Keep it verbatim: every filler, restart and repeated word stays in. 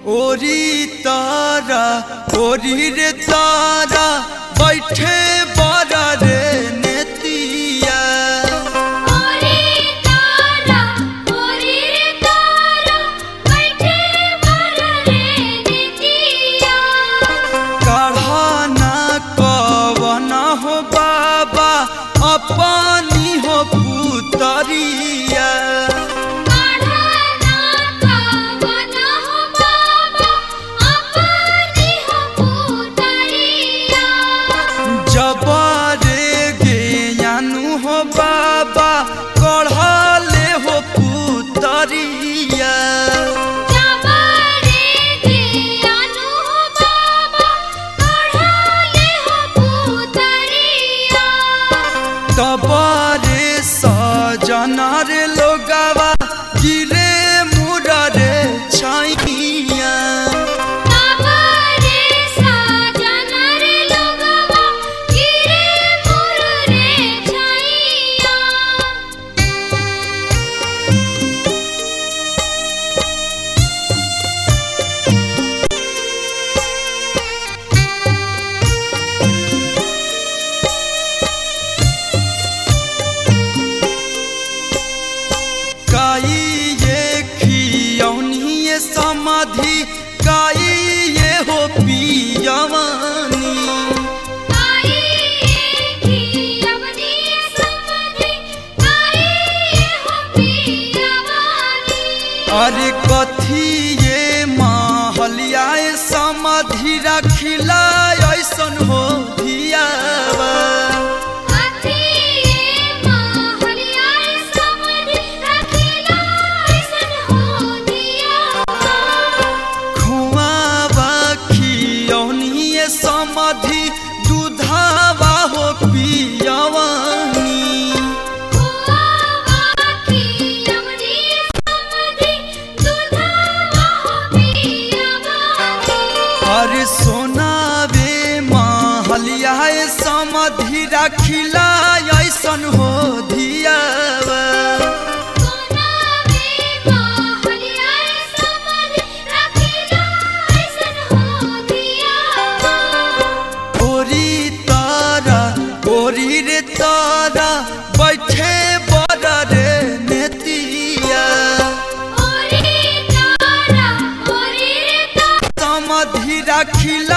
ओरी तारा ओरी रे तारा बैठे बड़ा रे नेतिया। ओरी तारा ओरी रे तारा बैठे बड़ा रे नेतिया। काढ़ा ना कवन हो बाबा अपनी हो पुतरिया। जबारे ज्ञानु हो बाबा कढ़ले हो पुतरिया। जबारे ज्ञानु हो बाबा कढ़ले हो पुतरिया। तबारे सजना रे लोगावा गिरे मुरारे छाइया। समाधि काई ये हो पियवानी। काई ये पियवानी समाधि काई ये हो पियवानी। अरे कथी ये महलिया समाधि रखिला ऐसन हो धियावा। समाधि दूधावा हो पियवानी। अरे सोनावे महलिया समाधि रखिला ऐसन हो धियावा। ओरी रे तारा बैठे बड़ा रे नेतिया। ओरी तारा ओरी रे तारा समाधि रखिला